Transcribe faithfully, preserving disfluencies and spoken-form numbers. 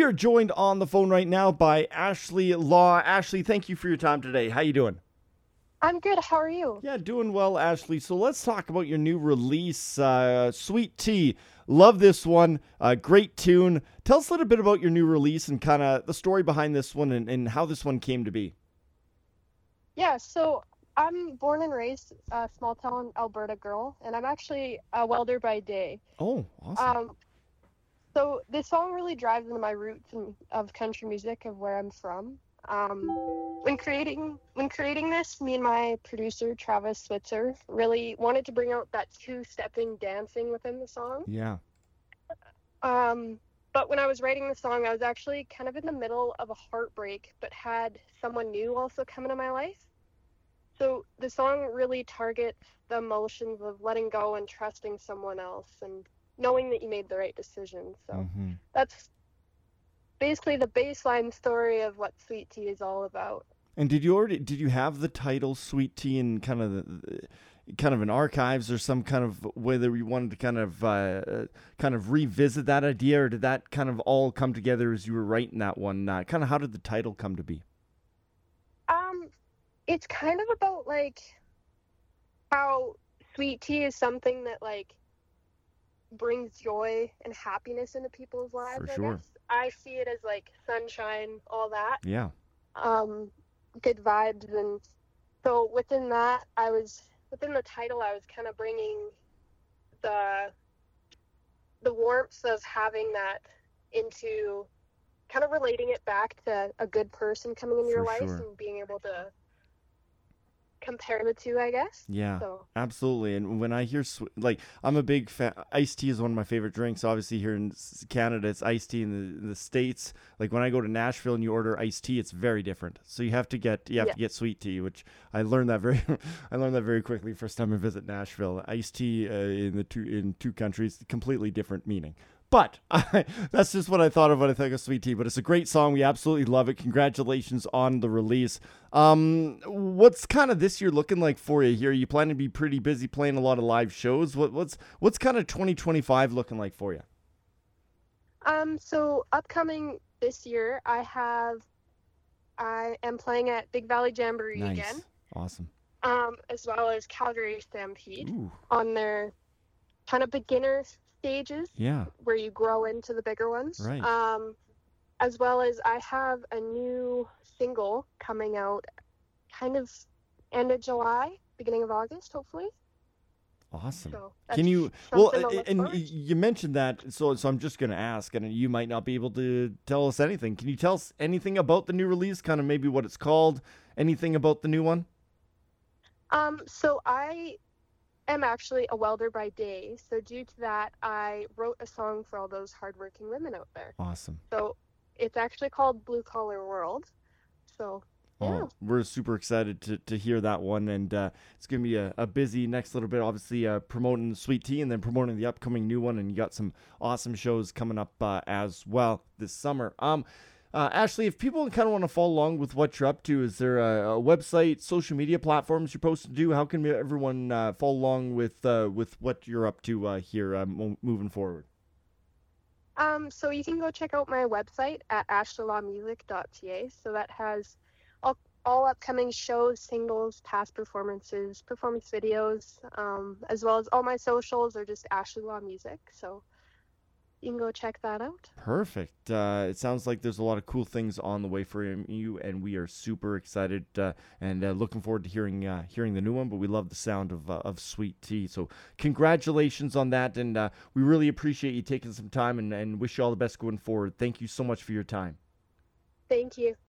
are joined on the phone right now by Ashley Law. Ashley, thank you for your time today. How you doing? I'm good. How are you? Yeah, doing well, Ashley. So let's talk about your new release, uh, Sweet Tea. Love this one. Uh, great tune. Tell us a little bit about your new release and kind of the story behind this one and, and how this one came to be. Yeah, so I'm born and raised a small town Alberta girl, and I'm actually a welder by day. Oh, awesome. Um, so this song really drives into my roots in, of country music of where I'm from. Um, when creating when creating this, me and my producer Travis Switzer really wanted to bring out that two-stepping dancing within the song. Yeah, Um, but when I was writing the song, I was actually kind of in the middle of a heartbreak, but had someone new also come into my life. So the song really targets the emotions of letting go and trusting someone else and knowing that you made the right decision. So hmm that's basically the baseline story of what Sweet Tea is all about. And did you already did you have the title Sweet Tea in kind of the, kind of in archives or some kind of whether you wanted to kind of uh, kind of revisit that idea, or did that kind of all come together as you were writing that one? Uh, kind of how did the title come to be? Um, it's kind of about like how sweet tea is something that like brings joy and happiness into people's For lives, I sure. guess. I see it as like sunshine, all that. Yeah. Um, good vibes, and so within that, I was within the title, I was kind of bringing the the warmth of having that into kind of relating it back to a good person coming into your For life sure. and being able to compare the two, I guess. Yeah, So, absolutely. And when I hear sw- like I'm a big fan. Iced tea is one of my favorite drinks. Obviously, here in s- Canada, it's iced tea. In the, in the states, like when I go to Nashville and you order iced tea, it's very different. So you have to get you have yeah. to get sweet tea, which I learned that very I learned that very quickly first time I visit Nashville. Iced tea uh, in the two in two countries, completely different meaning. But I, that's just what I thought of when I think of Sweet Tea. But it's a great song. We absolutely love it. Congratulations on the release. Um, what's kind of this year looking like for you here? You plan to be pretty busy playing a lot of live shows. What what's what's kind of twenty twenty-five looking like for you? Um, so upcoming this year, I have I am playing at Big Valley Jamboree again, Nice, awesome. um, as well as Calgary Stampede Ooh, on their kind of beginner stages yeah, where you grow into the bigger ones. right. Um, as well as I have a new single coming out kind of end of July, beginning of August, hopefully. Awesome. So Can that's you well something to look and forward to. you mentioned that so so I'm just going to ask, and you might not be able to tell us anything. Can you tell us anything about the new release, kind of maybe what it's called, anything about the new one? Um, so I am actually a welder by day. So due to that, I wrote a song for all those hardworking women out there. Awesome. So it's actually called Blue Collar World. So yeah, Oh, we're super excited to, to hear that one, and uh, it's gonna be a, a busy next little bit. Obviously, uh, promoting Sweet Tea and then promoting the upcoming new one, and you got some awesome shows coming up uh, as well this summer. Um, uh, Ashley, if people kind of want to follow along with what you're up to, is there a, a website, social media platforms you're supposed to do? How can everyone uh, follow along with uh, with what you're up to uh, here uh, mo- moving forward? Um, so you can go check out my website at ashley law music dot c a. So that has all, all upcoming shows, singles, past performances, performance videos, um, as well as all my socials are just Ashley Law Music. So you can go check that out. Perfect. Uh, it sounds like there's a lot of cool things on the way for you, and we are super excited uh, and uh, looking forward to hearing uh, hearing the new one. But we love the sound of uh, of Sweet Tea. So congratulations on that, and uh, we really appreciate you taking some time and, and wish you all the best going forward. Thank you so much for your time. Thank you.